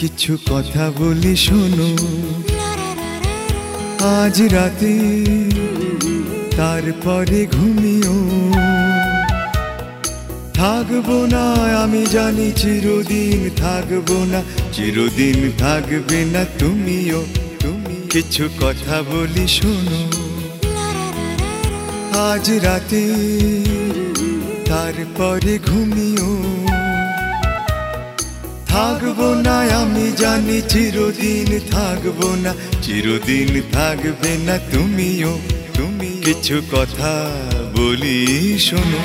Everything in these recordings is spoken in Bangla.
কিছু কথা বলি শোনো, আজ রাতে তারপরে ঘুমিও। থাকবো না আমি জানি, চিরদিন থাকবো না, চিরদিন থাকবে না তুমিও। তুমি কিছু কথা বলি শোনো, আজ রাতে তারপরে ঘুমিও। থাকবো না আমি জানি, চিরদিন থাকবো না, চিরদিন থাকবে না তুমিও। তুমি কিছু কথা বলি শোনো।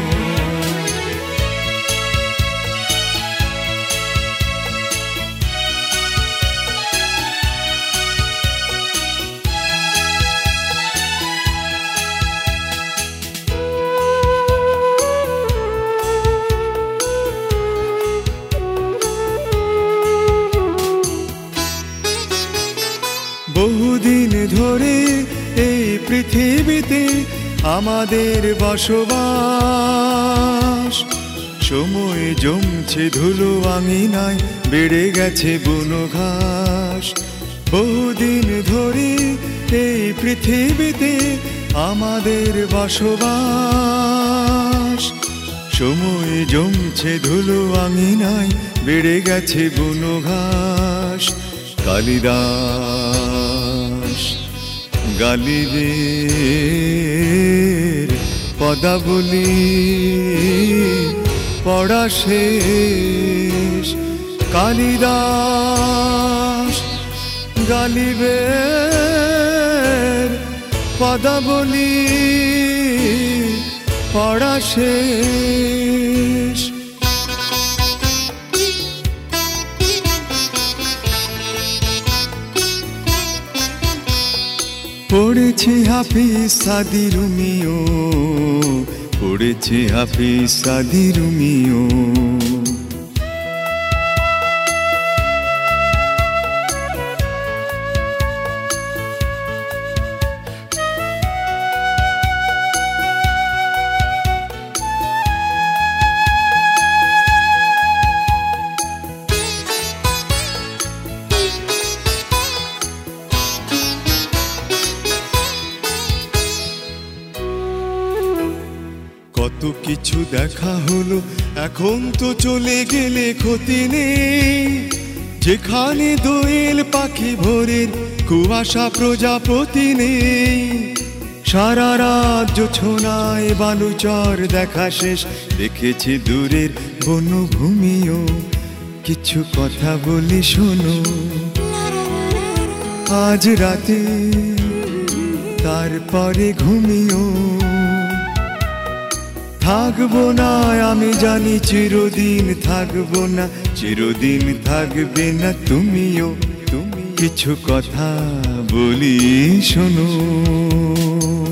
বহুদিন ধরে এই পৃথিবীতে আমাদের বসবাস। সময় জমছে ধুলো আঙিনায়, বেড়ে গেছে বুনো ঘাস। বহুদিন ধরে এই পৃথিবীতে আমাদের বসবাস। সময় জমছে ধুলো আঙিনায়, বেড়ে গেছে বুনো ঘাস। কালিদাস গালিবের পদাবলী পড়া শেষ। কালিদাস গালিবের পদাবলী পড়া শেষ। পড়েছি হাফিজ সাদি রুমিও, পড়েছি হাফিজ সাদি রুমিও। কত কিছু দেখা হলো, এখন তো চলে গেলে ক্ষতি নেই। যেখানে দোয়েল পাখি ভোরের কুয়াশা প্রজাপতি নেই। সারা রাত ছোনায় বালুচর দেখা শেষ, দেখেছি দূরের বনভূমিও। কিছু কথা বলি শোনো, আজ রাতে তারপরে ঘুমিও। থাকবো না আমি জানি, চিরদিন থাকবো না, চিরদিন থাকবে না তুমিও। তুমি কিছু কথা বলি শোনো।